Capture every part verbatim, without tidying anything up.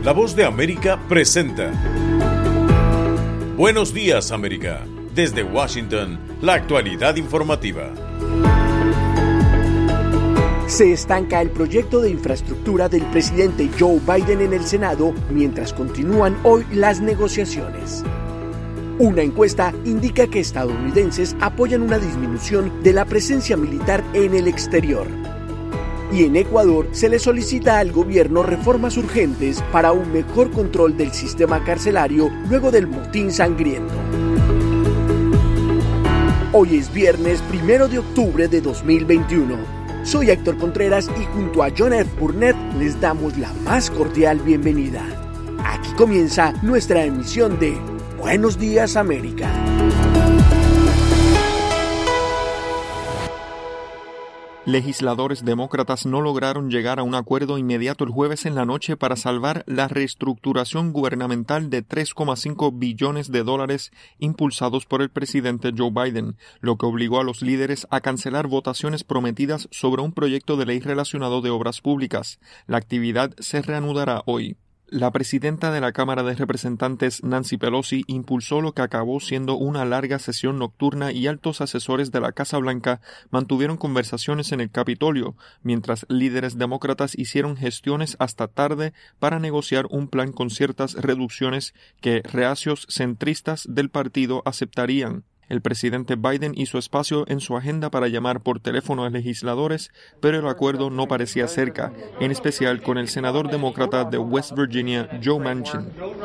La Voz de América presenta Buenos Días, América. Desde Washington, la actualidad informativa. Se estanca el proyecto de infraestructura del presidente Joe Biden en el Senado mientras continúan hoy las negociaciones. Una encuesta indica que estadounidenses apoyan una disminución de la presencia militar en el exterior. Y en Ecuador se le solicita al gobierno reformas urgentes para un mejor control del sistema carcelario luego del motín sangriento. Hoy es viernes primero de octubre de dos mil veintiuno. Soy Héctor Contreras y junto a John F. Burnett les damos la más cordial bienvenida. Aquí comienza nuestra emisión de Buenos Días, América. Legisladores demócratas no lograron llegar a un acuerdo inmediato el jueves en la noche para salvar la reestructuración gubernamental de tres coma cinco billones de dólares impulsados por el presidente Joe Biden, lo que obligó a los líderes a cancelar votaciones prometidas sobre un proyecto de ley relacionado de obras públicas. La actividad se reanudará hoy. La presidenta de la Cámara de Representantes, Nancy Pelosi, impulsó lo que acabó siendo una larga sesión nocturna y altos asesores de la Casa Blanca mantuvieron conversaciones en el Capitolio, mientras líderes demócratas hicieron gestiones hasta tarde para negociar un plan con ciertas reducciones que reacios centristas del partido aceptarían. El presidente Biden hizo espacio en su agenda para llamar por teléfono a legisladores, pero el acuerdo no parecía cerca, en especial con el senador demócrata de West Virginia, Joe Manchin.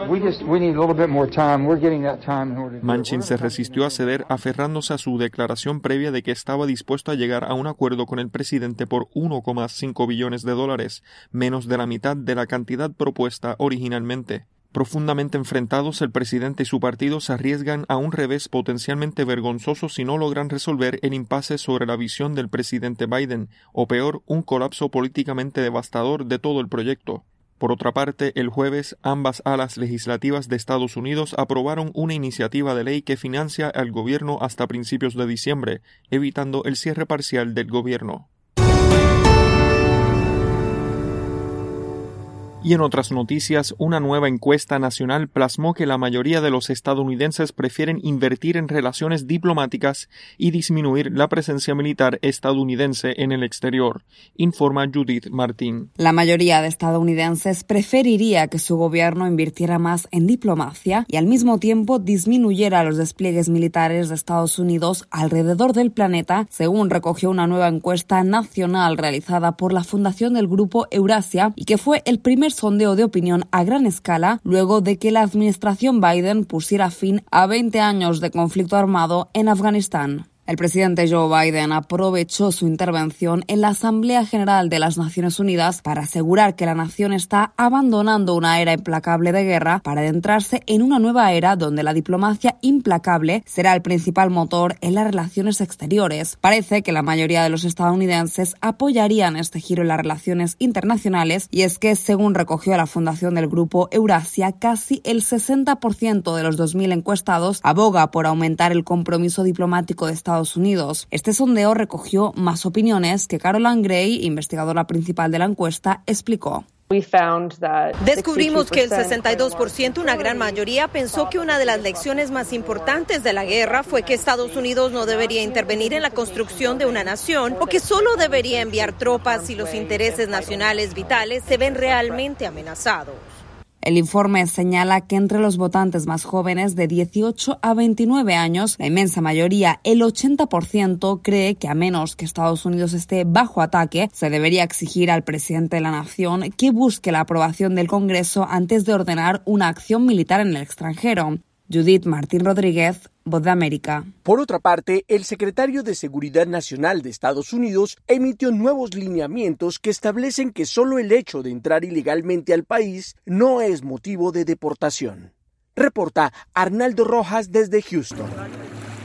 Manchin se resistió a ceder aferrándose a su declaración previa de que estaba dispuesto a llegar a un acuerdo con el presidente por uno coma cinco billones de dólares, menos de la mitad de la cantidad propuesta originalmente. Profundamente enfrentados, el presidente y su partido se arriesgan a un revés potencialmente vergonzoso si no logran resolver el impasse sobre la visión del presidente Biden, o peor, un colapso políticamente devastador de todo el proyecto. Por otra parte, el jueves, ambas alas legislativas de Estados Unidos aprobaron una iniciativa de ley que financia al gobierno hasta principios de diciembre, evitando el cierre parcial del gobierno. Y en otras noticias, una nueva encuesta nacional plasmó que la mayoría de los estadounidenses prefieren invertir en relaciones diplomáticas y disminuir la presencia militar estadounidense en el exterior, informa Judith Martín. La mayoría de estadounidenses preferiría que su gobierno invirtiera más en diplomacia y al mismo tiempo disminuyera los despliegues militares de Estados Unidos alrededor del planeta, según recogió una nueva encuesta nacional realizada por la Fundación del Grupo Eurasia y que fue el primer sondeo de opinión a gran escala luego de que la administración Biden pusiera fin a veinte años de conflicto armado en Afganistán. El presidente Joe Biden aprovechó su intervención en la Asamblea General de las Naciones Unidas para asegurar que la nación está abandonando una era implacable de guerra para adentrarse en una nueva era donde la diplomacia implacable será el principal motor en las relaciones exteriores. Parece que la mayoría de los estadounidenses apoyarían este giro en las relaciones internacionales y es que, según recogió la Fundación del Grupo Eurasia, casi el sesenta por ciento de los dos mil encuestados aboga por aumentar el compromiso diplomático de Estados Estados Unidos. Este sondeo recogió más opiniones que Caroline Gray, investigadora principal de la encuesta, explicó. Descubrimos que el sesenta y dos por ciento, una gran mayoría, pensó que una de las lecciones más importantes de la guerra fue que Estados Unidos no debería intervenir en la construcción de una nación o que solo debería enviar tropas si los intereses nacionales vitales se ven realmente amenazados. El informe señala que entre los votantes más jóvenes de dieciocho a veintinueve años, la inmensa mayoría, el ochenta por ciento, cree que a menos que Estados Unidos esté bajo ataque, se debería exigir al presidente de la nación que busque la aprobación del Congreso antes de ordenar una acción militar en el extranjero. Judith Martín Rodríguez, Voz de América. Por otra parte, el secretario de Seguridad Nacional de Estados Unidos emitió nuevos lineamientos que establecen que solo el hecho de entrar ilegalmente al país no es motivo de deportación. Reporta Arnaldo Rojas desde Houston.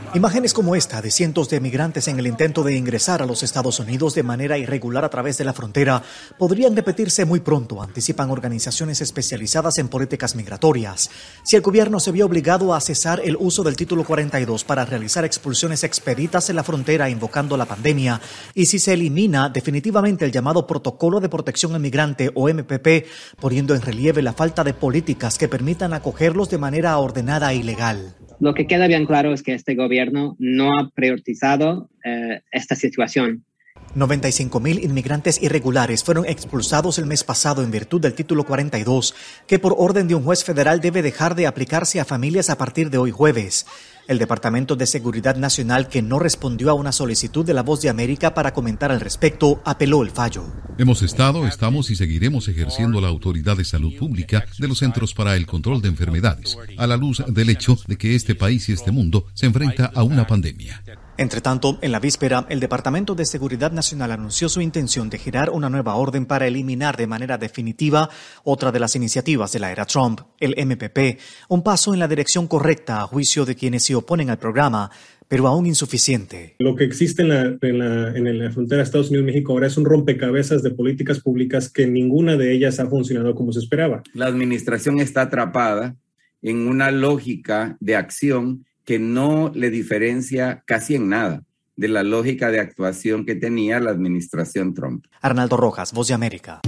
Imágenes como esta de cientos de migrantes en el intento de ingresar a los Estados Unidos de manera irregular a través de la frontera podrían repetirse muy pronto, anticipan organizaciones especializadas en políticas migratorias. Si el gobierno se vio obligado a cesar el uso del título cuarenta y dos para realizar expulsiones expeditas en la frontera invocando la pandemia, y si se elimina definitivamente el llamado Protocolo de Protección al Migrante o M P P, poniendo en relieve la falta de políticas que permitan acogerlos de manera ordenada e legal. Lo que queda bien claro es que este gobierno no ha priorizado eh, esta situación. noventa y cinco mil inmigrantes irregulares fueron expulsados el mes pasado en virtud del título cuarenta y dos, que por orden de un juez federal debe dejar de aplicarse a familias a partir de hoy jueves. El Departamento de Seguridad Nacional, que no respondió a una solicitud de La Voz de América para comentar al respecto, apeló el fallo. Hemos estado, estamos y seguiremos ejerciendo la autoridad de salud pública de los Centros para el Control de Enfermedades, a la luz del hecho de que este país y este mundo se enfrenta a una pandemia. Entre tanto, en la víspera, el Departamento de Seguridad Nacional anunció su intención de girar una nueva orden para eliminar de manera definitiva otra de las iniciativas de la era Trump, el M P P, un paso en la dirección correcta a juicio de quienes se oponen al programa, pero aún insuficiente. Lo que existe en la, en la, en la frontera de Estados Unidos-México ahora es un rompecabezas de políticas públicas que ninguna de ellas ha funcionado como se esperaba. La administración está atrapada en una lógica de acción que no le diferencia casi en nada de la lógica de actuación que tenía la administración Trump. Arnaldo Rojas, Voz de América.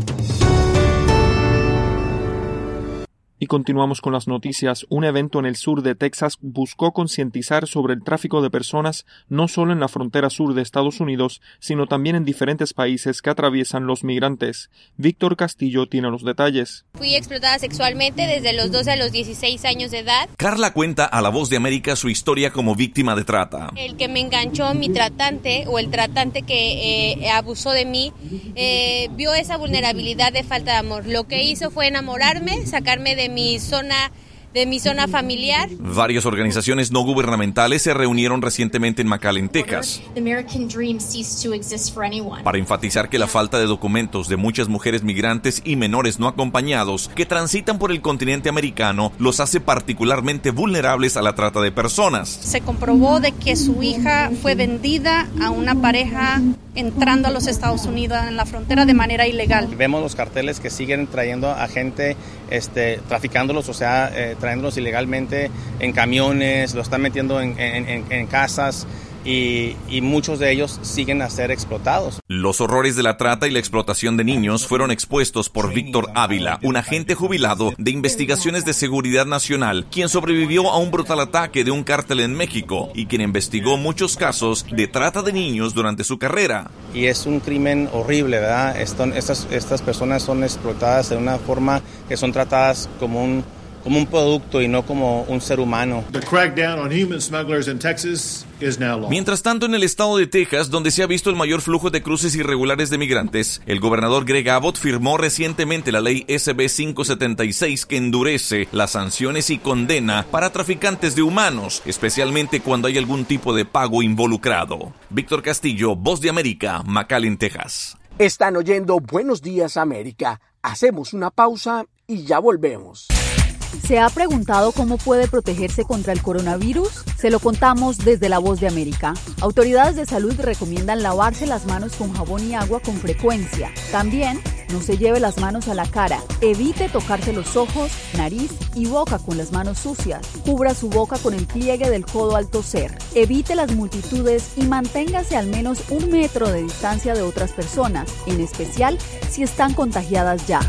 Y continuamos con las noticias. Un evento en el sur de Texas buscó concientizar sobre el tráfico de personas no solo en la frontera sur de Estados Unidos, sino también en diferentes países que atraviesan los migrantes. Víctor Castillo tiene los detalles. Fui explotada sexualmente desde los doce a los dieciséis años de edad. Carla cuenta a La Voz de América su historia como víctima de trata. El que me enganchó, mi tratante o el tratante que eh, abusó de mí, eh, vio esa vulnerabilidad de falta de amor. Lo que hizo fue enamorarme, sacarme de mi zona de mi zona familiar. Varias organizaciones no gubernamentales se reunieron recientemente en McAllen, Texas, para enfatizar que la falta de documentos de muchas mujeres migrantes y menores no acompañados que transitan por el continente americano los hace particularmente vulnerables a la trata de personas. Se comprobó de que su hija fue vendida a una pareja entrando a los Estados Unidos en la frontera de manera ilegal. Vemos los carteles que siguen trayendo a gente, este, traficándolos, o sea, eh, trayéndolos ilegalmente en camiones, lo están metiendo en, en, en, en casas. Y, y muchos de ellos siguen a ser explotados. Los horrores de la trata y la explotación de niños fueron expuestos por Víctor Ávila, un agente jubilado de Investigaciones de Seguridad Nacional, quien sobrevivió a un brutal ataque de un cártel en México y quien investigó muchos casos de trata de niños durante su carrera. Y es un crimen horrible, ¿verdad? Están, estas, estas personas son explotadas de una forma que son tratadas como un como un producto y no como un ser humano. Mientras tanto, en el estado de Texas, donde se ha visto el mayor flujo de cruces irregulares de migrantes, el gobernador Greg Abbott firmó recientemente la ley S B quinientos setenta y seis que endurece las sanciones y condena para traficantes de humanos, especialmente cuando hay algún tipo de pago involucrado. Víctor Castillo, Voz de América, McAllen, Texas. Están oyendo Buenos Días América. Hacemos una pausa y ya volvemos. ¿Se ha preguntado cómo puede protegerse contra el coronavirus? Se lo contamos desde La Voz de América. Autoridades de salud recomiendan lavarse las manos con jabón y agua con frecuencia. También, no se lleve las manos a la cara. Evite tocarse los ojos, nariz y boca con las manos sucias. Cubra su boca con el pliegue del codo al toser. Evite las multitudes y manténgase al menos un metro de distancia de otras personas, en especial si están contagiadas ya.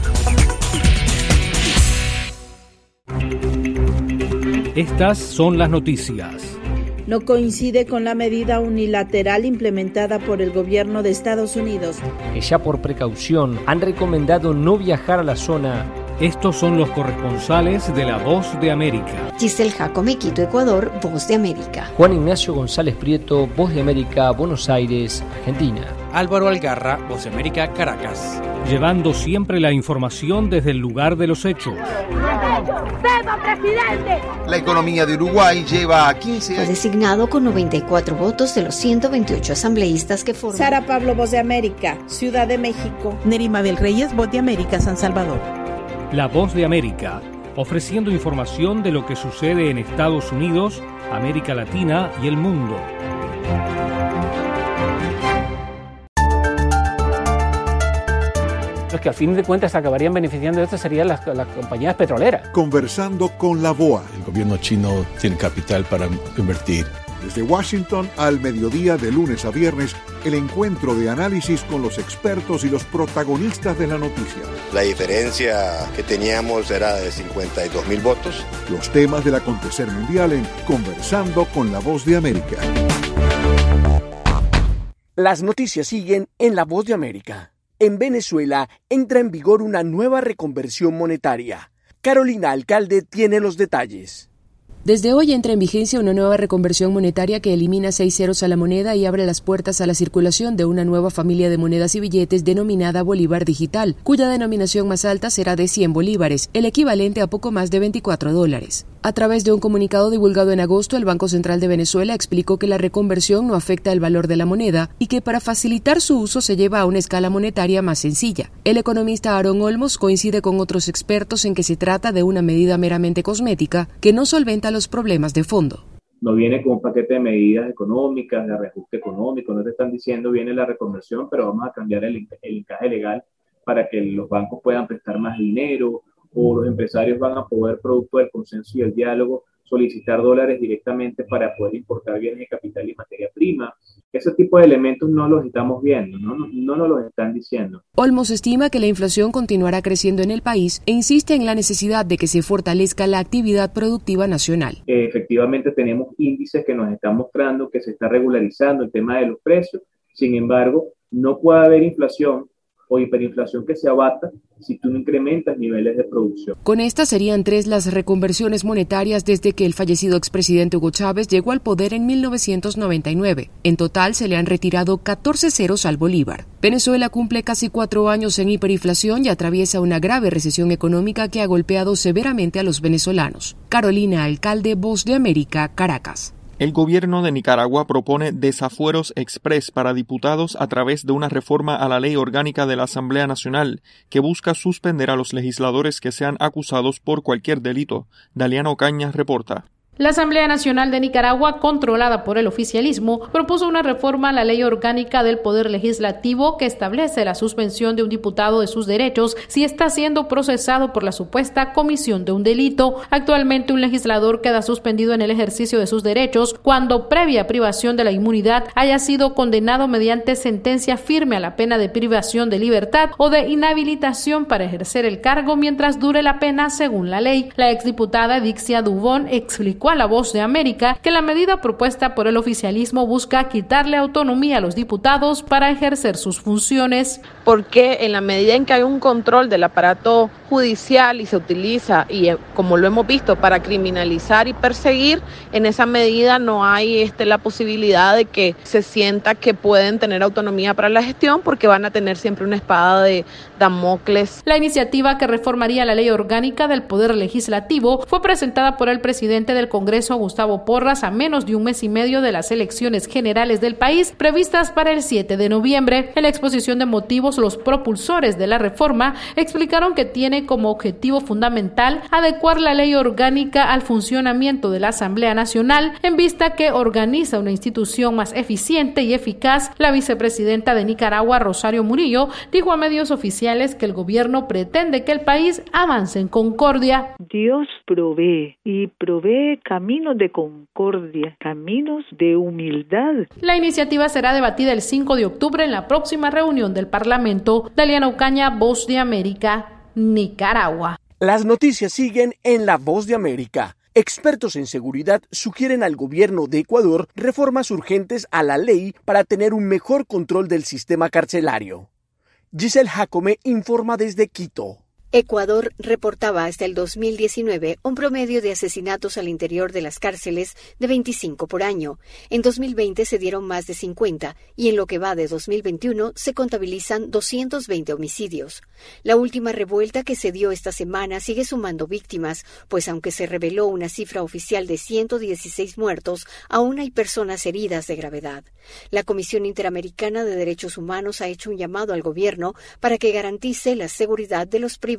Estas son las noticias. No coincide con la medida unilateral implementada por el gobierno de Estados Unidos. Que ya por precaución han recomendado no viajar a la zona. Estos son los corresponsales de La Voz de América. Giselle Jacome, Quito, Ecuador, Voz de América. Juan Ignacio González Prieto, Voz de América, Buenos Aires, Argentina. Álvaro Algarra, Voz de América, Caracas. Llevando siempre la información desde el lugar de los hechos. La economía de Uruguay lleva a quince años. Fue designado con noventa y cuatro votos de los ciento veintiocho asambleístas que forman. Sara Pablo, Voz de América, Ciudad de México. Nerima del Reyes, Voz de América, San Salvador. La Voz de América, ofreciendo información de lo que sucede en Estados Unidos, América Latina y el mundo. Los que al fin de cuentas acabarían beneficiando de esto serían las, las compañías petroleras. Conversando con la B O A. El gobierno chino tiene capital para invertir. Desde Washington al mediodía de lunes a viernes, el encuentro de análisis con los expertos y los protagonistas de la noticia. La diferencia que teníamos era de cincuenta y dos mil votos. Los temas del acontecer mundial en Conversando con la Voz de América. Las noticias siguen en La Voz de América. En Venezuela entra en vigor una nueva reconversión monetaria. Carolina Alcalde tiene los detalles. Desde hoy entra en vigencia una nueva reconversión monetaria que elimina seis ceros a la moneda y abre las puertas a la circulación de una nueva familia de monedas y billetes denominada Bolívar Digital, cuya denominación más alta será de cien bolívares, el equivalente a poco más de veinticuatro dólares. A través de un comunicado divulgado en agosto, el Banco Central de Venezuela explicó que la reconversión no afecta el valor de la moneda y que para facilitar su uso se lleva a una escala monetaria más sencilla. El economista Aaron Olmos coincide con otros expertos en que se trata de una medida meramente cosmética que no solventa los problemas de fondo. No viene con un paquete de medidas económicas, de reajuste económico, no te están diciendo viene la reconversión, pero vamos a cambiar el, el encaje legal para que los bancos puedan prestar más dinero, o los empresarios van a poder, producto del consenso y el diálogo, solicitar dólares directamente para poder importar bienes de capital y materia prima. Ese tipo de elementos no los estamos viendo, no, no, no nos los están diciendo. Olmos estima que la inflación continuará creciendo en el país e insiste en la necesidad de que se fortalezca la actividad productiva nacional. Eh, efectivamente tenemos índices que nos están mostrando que se está regularizando el tema de los precios, sin embargo, no puede haber inflación o hiperinflación que se abata si tú no incrementas niveles de producción. Con estas serían tres las reconversiones monetarias desde que el fallecido expresidente Hugo Chávez llegó al poder en mil novecientos noventa y nueve. En total se le han retirado catorce ceros al bolívar. Venezuela cumple casi cuatro años en hiperinflación y atraviesa una grave recesión económica que ha golpeado severamente a los venezolanos. Carolina Alcalde, Voz de América, Caracas. El gobierno de Nicaragua propone desafueros express para diputados a través de una reforma a la ley orgánica de la Asamblea Nacional que busca suspender a los legisladores que sean acusados por cualquier delito. Daliana Ocaña reporta. La Asamblea Nacional de Nicaragua, controlada por el oficialismo, propuso una reforma a la ley orgánica del Poder Legislativo que establece la suspensión de un diputado de sus derechos si está siendo procesado por la supuesta comisión de un delito. Actualmente, un legislador queda suspendido en el ejercicio de sus derechos cuando, previa privación de la inmunidad, haya sido condenado mediante sentencia firme a la pena de privación de libertad o de inhabilitación para ejercer el cargo mientras dure la pena según la ley. La exdiputada Dixia Dubón explicó a La Voz de América que la medida propuesta por el oficialismo busca quitarle autonomía a los diputados para ejercer sus funciones. Porque en la medida en que hay un control del aparato judicial y se utiliza, y como lo hemos visto, para criminalizar y perseguir, en esa medida no hay este, la posibilidad de que se sienta que pueden tener autonomía para la gestión porque van a tener siempre una espada de Damocles. La iniciativa que reformaría la ley orgánica del Poder Legislativo fue presentada por el presidente del Congreso, Gustavo Porras, a menos de un mes y medio de las elecciones generales del país previstas para el siete de noviembre. En la exposición de motivos, los propulsores de la reforma explicaron que tiene como objetivo fundamental adecuar la ley orgánica al funcionamiento de la Asamblea Nacional en vista que organiza una institución más eficiente y eficaz. La vicepresidenta de Nicaragua, Rosario Murillo, dijo a medios oficiales que el gobierno pretende que el país avance en concordia. Dios provee y provee caminos de concordia, caminos de humildad. La iniciativa será debatida el cinco de octubre en la próxima reunión del Parlamento. Daliana Ocaña, Voz de América, Nicaragua. Las noticias siguen en La Voz de América. Expertos en seguridad sugieren al gobierno de Ecuador reformas urgentes a la ley para tener un mejor control del sistema carcelario. Giselle Jacome informa desde Quito. Ecuador reportaba hasta el dos mil diecinueve un promedio de asesinatos al interior de las cárceles de veinticinco por año. En dos mil veinte se dieron más de cincuenta y en lo que va de dos mil veintiuno se contabilizan doscientos veinte homicidios. La última revuelta que se dio esta semana sigue sumando víctimas, pues aunque se reveló una cifra oficial de ciento dieciséis muertos, aún hay personas heridas de gravedad. La Comisión Interamericana de Derechos Humanos ha hecho un llamado al gobierno para que garantice la seguridad de los privados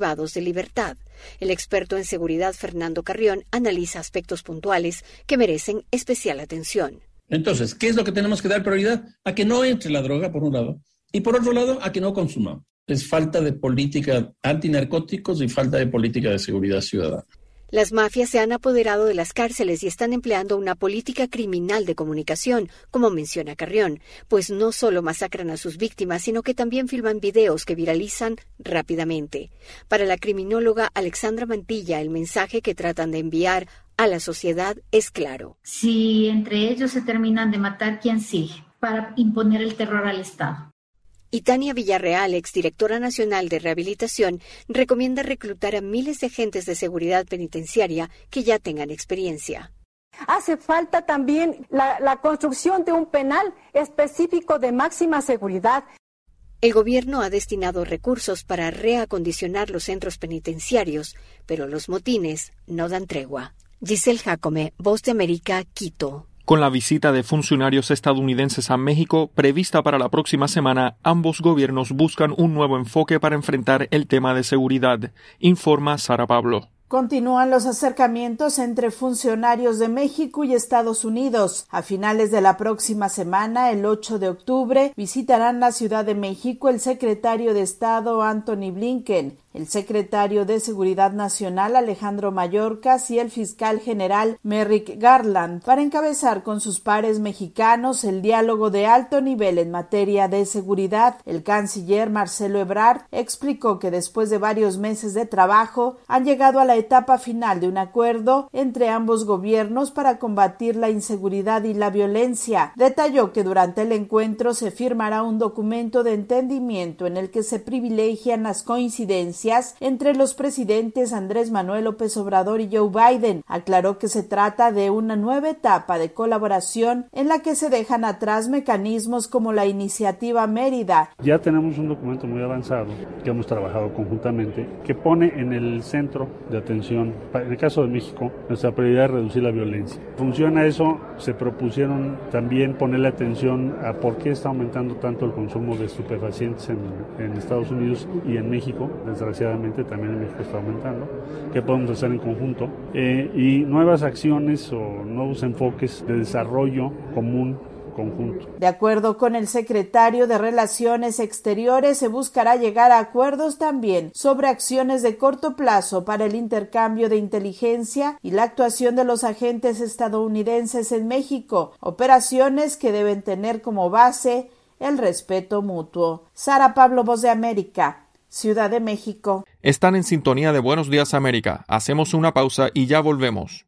privados de libertad. El experto en seguridad Fernando Carrión analiza aspectos puntuales que merecen especial atención. Entonces, ¿qué es lo que tenemos que dar prioridad? A que no entre la droga, por un lado, y por otro lado, a que no consumamos. Es falta de política antinarcóticos y falta de política de seguridad ciudadana. Las mafias se han apoderado de las cárceles y están empleando una política criminal de comunicación, como menciona Carrión, pues no solo masacran a sus víctimas, sino que también filman videos que viralizan rápidamente. Para la criminóloga Alexandra Mantilla, el mensaje que tratan de enviar a la sociedad es claro. Si entre ellos se terminan de matar, ¿quién sigue? Para imponer el terror al Estado. Y Tania Villarreal, exdirectora nacional de rehabilitación, recomienda reclutar a miles de agentes de seguridad penitenciaria que ya tengan experiencia. Hace falta también la, la construcción de un penal específico de máxima seguridad. El gobierno ha destinado recursos para reacondicionar los centros penitenciarios, pero los motines no dan tregua. Giselle Jacome, Voz de América, Quito. Con la visita de funcionarios estadounidenses a México prevista para la próxima semana, ambos gobiernos buscan un nuevo enfoque para enfrentar el tema de seguridad, informa Sara Pablo. Continúan los acercamientos entre funcionarios de México y Estados Unidos. A finales de la próxima semana, el ocho de octubre, visitarán la Ciudad de México el secretario de Estado Antony Blinken, el secretario de Seguridad Nacional Alejandro Mayorkas y el fiscal general Merrick Garland para encabezar con sus pares mexicanos el diálogo de alto nivel en materia de seguridad. El canciller Marcelo Ebrard explicó que después de varios meses de trabajo han llegado a la etapa final de un acuerdo entre ambos gobiernos para combatir la inseguridad y la violencia. Detalló que durante el encuentro se firmará un documento de entendimiento en el que se privilegian las coincidencias entre los presidentes Andrés Manuel López Obrador y Joe Biden. Aclaró que se trata de una nueva etapa de colaboración en la que se dejan atrás mecanismos como la iniciativa Mérida. Ya tenemos un documento muy avanzado que hemos trabajado conjuntamente que pone en el centro de atención, en el caso de México, nuestra prioridad es reducir la violencia. Funciona eso, se propusieron también ponerle atención a por qué está aumentando tanto el consumo de estupefacientes en, en Estados Unidos y en México. Desgraciadamente también en México está aumentando. ¿Qué podemos hacer en conjunto? Eh, y nuevas acciones o nuevos enfoques de desarrollo común conjunto. De acuerdo con el secretario de Relaciones Exteriores, se buscará llegar a acuerdos también sobre acciones de corto plazo para el intercambio de inteligencia y la actuación de los agentes estadounidenses en México, operaciones que deben tener como base el respeto mutuo. Sara Pablo, Voz de América, Ciudad de México. Están en sintonía de Buenos Días América. Hacemos una pausa y ya volvemos.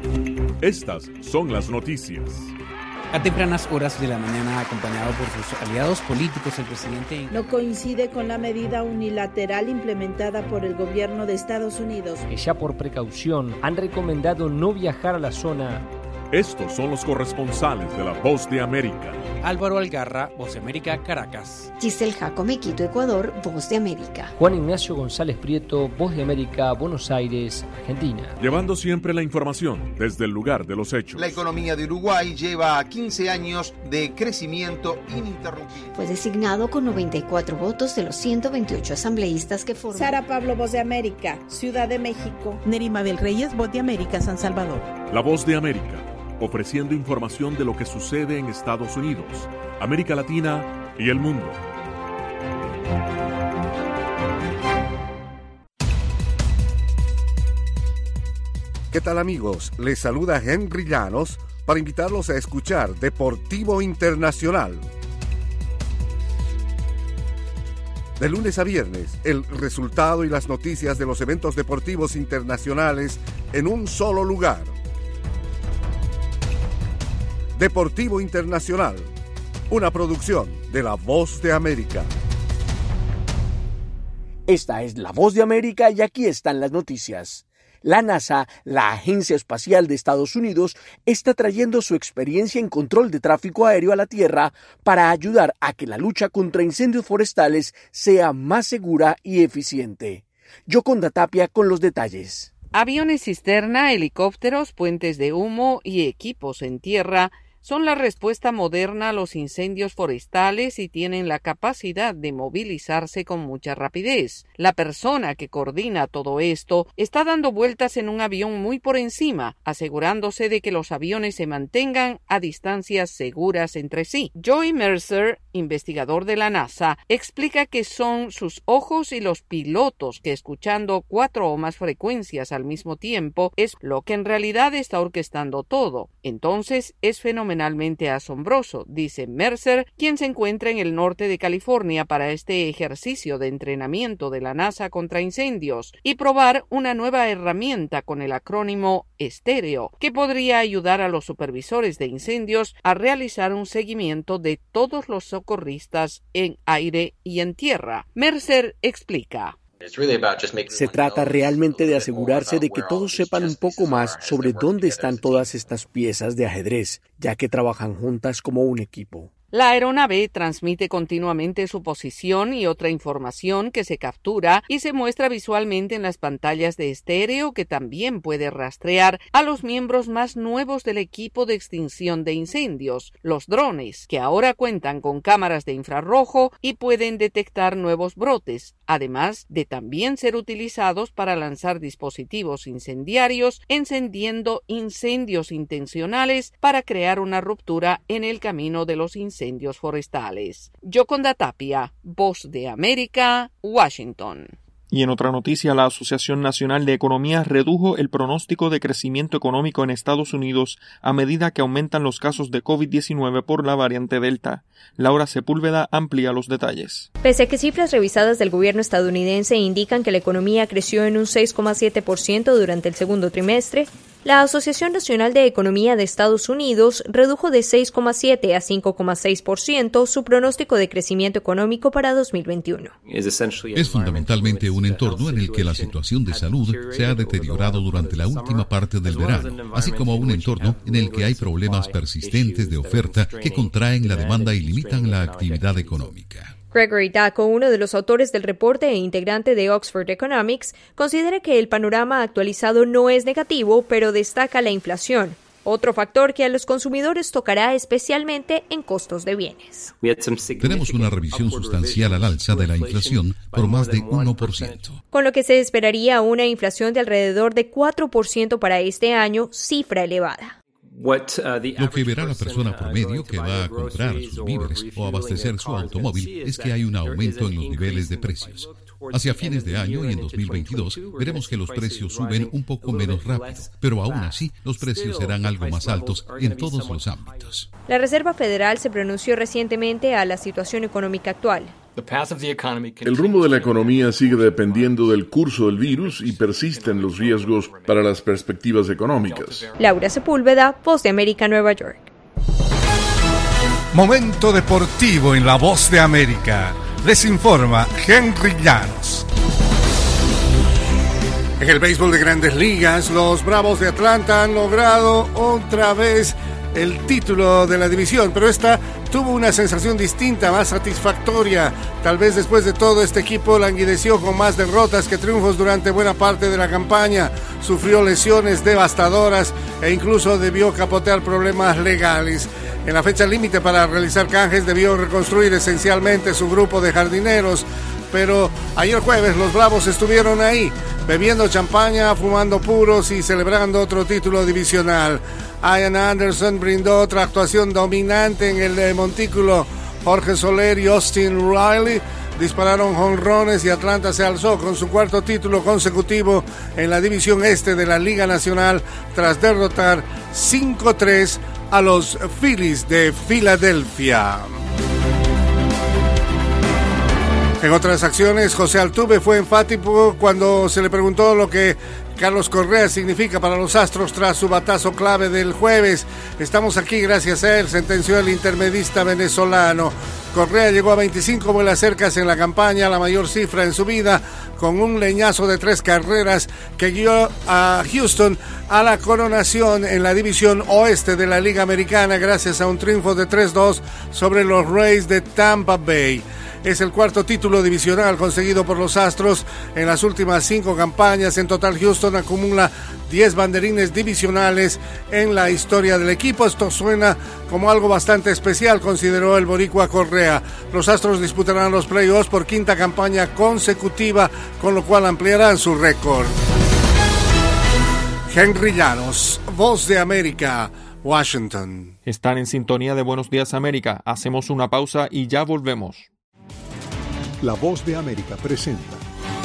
Estas son las noticias. A tempranas horas de la mañana, acompañado por sus aliados políticos, el presidente no coincide con la medida unilateral implementada por el gobierno de Estados Unidos, que ya por precaución han recomendado no viajar a la zona. Estos son los corresponsales de La Voz de América. Álvaro Algarra, Voz de América, Caracas. Giselle Jacome, Quito, Ecuador, Voz de América. Juan Ignacio González Prieto, Voz de América, Buenos Aires, Argentina. Llevando siempre la información desde el lugar de los hechos. La economía de Uruguay lleva quince años de crecimiento ininterrumpido. Fue designado con noventa y cuatro votos de los ciento veintiocho asambleístas que forman. Sara Pablo, Voz de América, Ciudad de México. Nerima Bel Reyes, Voz de América, San Salvador. La Voz de América, ofreciendo información de lo que sucede en Estados Unidos, América Latina y el mundo. ¿Qué tal, amigos? Les saluda Henry Llanos para invitarlos a escuchar Deportivo Internacional. De lunes a viernes, el resultado y las noticias de los eventos deportivos internacionales en un solo lugar. Deportivo Internacional, una producción de La Voz de América. Esta es La Voz de América y aquí están las noticias. La NASA, la Agencia Espacial de Estados Unidos, está trayendo su experiencia en control de tráfico aéreo a la Tierra para ayudar a que la lucha contra incendios forestales sea más segura y eficiente. Yoconda Tapia con los detalles. Aviones cisterna, helicópteros, puentes de humo y equipos en tierra son la respuesta moderna a los incendios forestales y tienen la capacidad de movilizarse con mucha rapidez. La persona que coordina todo esto está dando vueltas en un avión muy por encima, asegurándose de que los aviones se mantengan a distancias seguras entre sí. Joey Mercer, investigador de la NASA, explica que son sus ojos y los pilotos que, escuchando cuatro o más frecuencias al mismo tiempo, es lo que en realidad está orquestando todo. Entonces es fenomenalmente asombroso, dice Mercer, quien se encuentra en el norte de California para este ejercicio de entrenamiento de la NASA contra incendios y probar una nueva herramienta con el acrónimo estéreo que podría ayudar a los supervisores de incendios a realizar un seguimiento de todos los socorristas en aire y en tierra. Mercer explica. Se trata realmente de asegurarse de que todos sepan un poco más sobre dónde están todas estas piezas de ajedrez, ya que trabajan juntas como un equipo. La aeronave transmite continuamente su posición y otra información que se captura y se muestra visualmente en las pantallas de estéreo, que también puede rastrear a los miembros más nuevos del equipo de extinción de incendios, los drones, que ahora cuentan con cámaras de infrarrojo y pueden detectar nuevos brotes, además de también ser utilizados para lanzar dispositivos incendiarios, encendiendo incendios intencionales para crear una ruptura en el camino de los incendios. incendios forestales. Yoconda Tapia, Voz de América, Washington. Y en otra noticia, la Asociación Nacional de Economía redujo el pronóstico de crecimiento económico en Estados Unidos a medida que aumentan los casos de COVID diecinueve por la variante Delta. Laura Sepúlveda amplía los detalles. Pese a que cifras revisadas del gobierno estadounidense indican que la economía creció en un seis coma siete por ciento durante el segundo trimestre, la Asociación Nacional de Economía de Estados Unidos redujo de seis coma siete a cinco coma seis por ciento su pronóstico de crecimiento económico para dos mil veintiuno. Es fundamentalmente un entorno en el que la situación de salud se ha deteriorado durante la última parte del verano, así como un entorno en el que hay problemas persistentes de oferta que contraen la demanda y limitan la actividad económica. Gregory Daco, uno de los autores del reporte e integrante de Oxford Economics, considera que el panorama actualizado no es negativo, pero destaca la inflación, otro factor que a los consumidores tocará especialmente en costos de bienes. Tenemos una revisión sustancial al alza de la inflación por más de uno por ciento. Con lo que se esperaría una inflación de alrededor de cuatro por ciento para este año, cifra elevada. Lo que verá la persona promedio que va a comprar sus víveres o abastecer su automóvil es que hay un aumento en los niveles de precios. Hacia fines de año y en dos mil veintidós veremos que los precios suben un poco menos rápido, pero aún así los precios serán algo más altos en todos los ámbitos. La Reserva Federal se pronunció recientemente a la situación económica actual. El rumbo de la economía sigue dependiendo del curso del virus y persisten los riesgos para las perspectivas económicas. Laura Sepúlveda, Voz de América, Nueva York. Momento deportivo en la Voz de América. Les informa Henry Llanos. En el béisbol de Grandes Ligas, los Bravos de Atlanta han logrado otra vez el título de la división, pero esta tuvo una sensación distinta, más satisfactoria. Tal vez después de todo, este equipo languideció con más derrotas que triunfos durante buena parte de la campaña. Sufrió lesiones devastadoras e incluso debió capotear problemas legales. En la fecha límite para realizar canjes debió reconstruir esencialmente su grupo de jardineros, pero ayer jueves los Bravos estuvieron ahí, bebiendo champaña, fumando puros y celebrando otro título divisional. Ian Anderson brindó otra actuación dominante en el montículo. Jorge Soler y Austin Riley dispararon jonrones y Atlanta se alzó con su cuarto título consecutivo en la división este de la Liga Nacional tras derrotar cinco tres a los Phillies de Filadelfia. En otras acciones, José Altuve fue enfático cuando se le preguntó lo que Carlos Correa significa para los Astros tras su batazo clave del jueves. Estamos aquí gracias a él, sentenció el intermedista venezolano. Correa llegó a veinticinco vuelas cercas en la campaña, la mayor cifra en su vida, con un leñazo de tres carreras que guió a Houston a la coronación en la división oeste de la Liga Americana gracias a un triunfo de tres dos sobre los Rays de Tampa Bay. Es el cuarto título divisional conseguido por los Astros en las últimas cinco campañas. En total, Houston Boston acumula diez banderines divisionales en la historia del equipo. Esto suena como algo bastante especial, consideró el boricua Correa. Los Astros disputarán los playoffs por quinta campaña consecutiva, con lo cual ampliarán su récord. Henry Llanos, Voz de América, Washington. Están en sintonía de Buenos Días América. Hacemos una pausa y ya volvemos. La Voz de América presenta.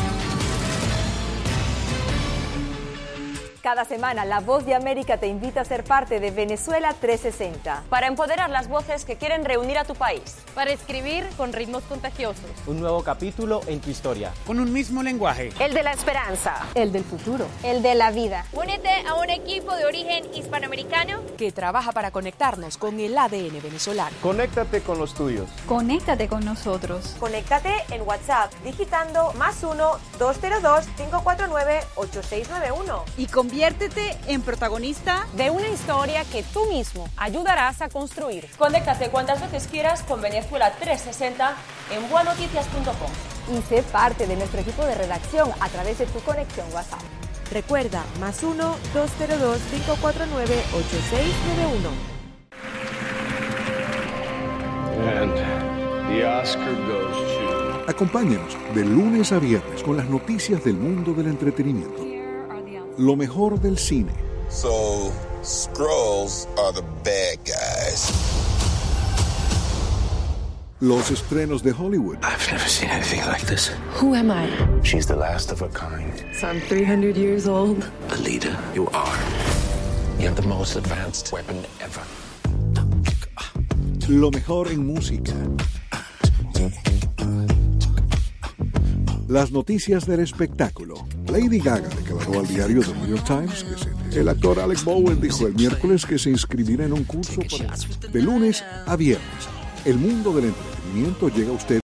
Cada semana, La Voz de América te invita a ser parte de Venezuela trescientos sesenta. Para empoderar las voces que quieren reunir a tu país. Para escribir con ritmos contagiosos. Un nuevo capítulo en tu historia. Con un mismo lenguaje. El de la esperanza. El del futuro. El de la vida. Únete a un equipo de origen hispanoamericano que trabaja para conectarnos con el A D N venezolano. Conéctate con los tuyos. Conéctate con nosotros. Conéctate en WhatsApp digitando más uno, dos cero dos, cinco cuatro nueve, ocho seis nueve uno. Y conviértete en protagonista de una historia que tú mismo ayudarás a construir. Conéctate cuantas veces quieras con Venezuela trescientos sesenta en buenoticias punto com. Y sé parte de nuestro equipo de redacción a través de tu conexión WhatsApp. Recuerda, más uno, dos cero dos, cinco cuatro nueve, ocho seis nueve uno. And the Oscar goes to... Acompáñanos de lunes a viernes con las noticias del mundo del entretenimiento. Lo mejor del cine. So, Skrulls are the bad guys. Los estrenos de Hollywood. I've never seen anything like this. Who am I? She's the last of her kind. So I'm three hundred years old. Alita, you are. You have the most advanced weapon ever. Lo mejor en música. Las noticias del espectáculo. Lady Gaga declaró al diario The New York Times que se... El actor Alec Bowen dijo el miércoles que se inscribirá en un curso para... de lunes a viernes. El mundo del entretenimiento llega a usted.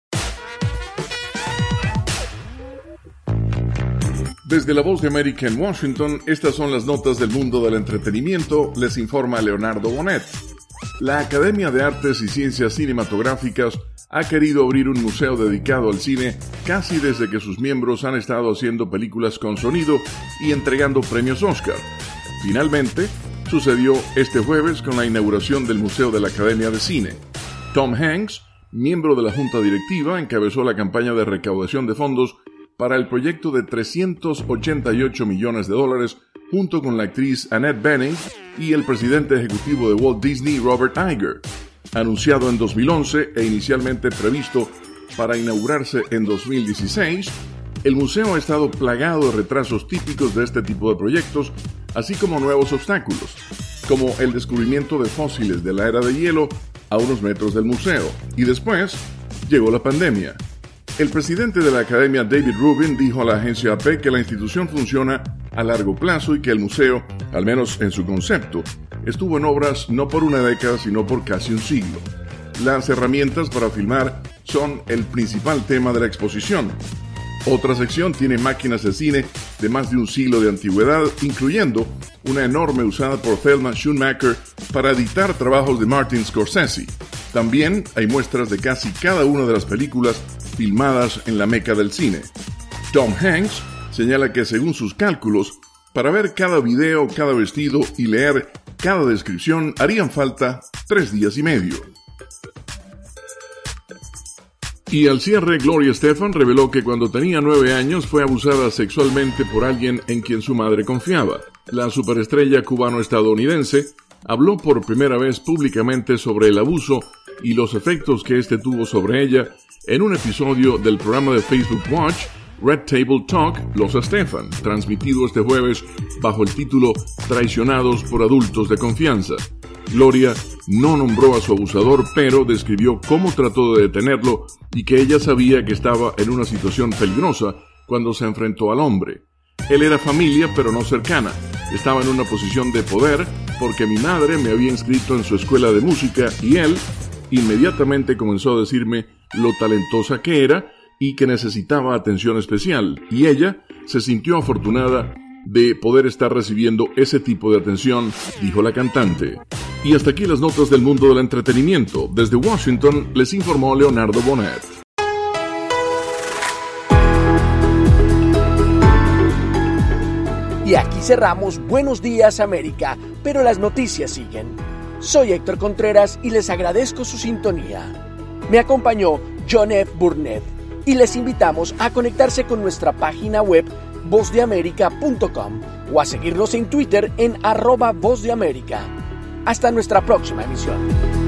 Desde la Voz de América en Washington, estas son las notas del mundo del entretenimiento, les informa Leonardo Bonet. La Academia de Artes y Ciencias Cinematográficas ha querido abrir un museo dedicado al cine casi desde que sus miembros han estado haciendo películas con sonido y entregando premios Oscar. Finalmente, sucedió este jueves con la inauguración del Museo de la Academia de Cine. Tom Hanks, miembro de la Junta Directiva, encabezó la campaña de recaudación de fondos para el proyecto de trescientos ochenta y ocho millones de dólares junto con la actriz Annette Bening y el presidente ejecutivo de Walt Disney, Robert Iger. Anunciado en dos mil once e inicialmente previsto para inaugurarse en dos mil dieciséis, el museo ha estado plagado de retrasos típicos de este tipo de proyectos, así como nuevos obstáculos, como el descubrimiento de fósiles de la era de hielo a unos metros del museo, y después llegó la pandemia. El presidente de la Academia, David Rubin, dijo a la agencia A P que la institución funciona a largo plazo y que el museo, al menos en su concepto, estuvo en obras no por una década, sino por casi un siglo. Las herramientas para filmar son el principal tema de la exposición. Otra sección tiene máquinas de cine de más de un siglo de antigüedad, incluyendo una enorme usada por Thelma Schoonmaker para editar trabajos de Martin Scorsese. También hay muestras de casi cada una de las películas filmadas en la meca del cine. Tom Hanks señala que según sus cálculos, para ver cada video, cada vestido y leer cada descripción harían falta tres días y medio. Y al cierre, Gloria Estefan reveló que cuando tenía nueve años fue abusada sexualmente por alguien en quien su madre confiaba. La superestrella cubano-estadounidense habló por primera vez públicamente sobre el abuso y los efectos que este tuvo sobre ella en un episodio del programa de Facebook Watch, Red Table Talk, Los Estefan, transmitido este jueves bajo el título Traicionados por adultos de confianza. Gloria no nombró a su abusador, pero describió cómo trató de detenerlo y que ella sabía que estaba en una situación peligrosa cuando se enfrentó al hombre. Él era familia, pero no cercana. Estaba en una posición de poder porque mi madre me había inscrito en su escuela de música y él inmediatamente comenzó a decirme lo talentosa que era y que necesitaba atención especial, y ella se sintió afortunada de poder estar recibiendo ese tipo de atención, dijo la cantante. Y hasta aquí las notas del mundo del entretenimiento. Desde Washington les informó Leonardo Bonet. Y Y aquí cerramos Buenos Días América, pero las noticias siguen. Soy Héctor Contreras y les agradezco su sintonía. Me acompañó John F. Burnett y les invitamos a conectarse con nuestra página web voz de américa punto com o a seguirnos en Twitter en arroba voz de América. Hasta nuestra próxima emisión.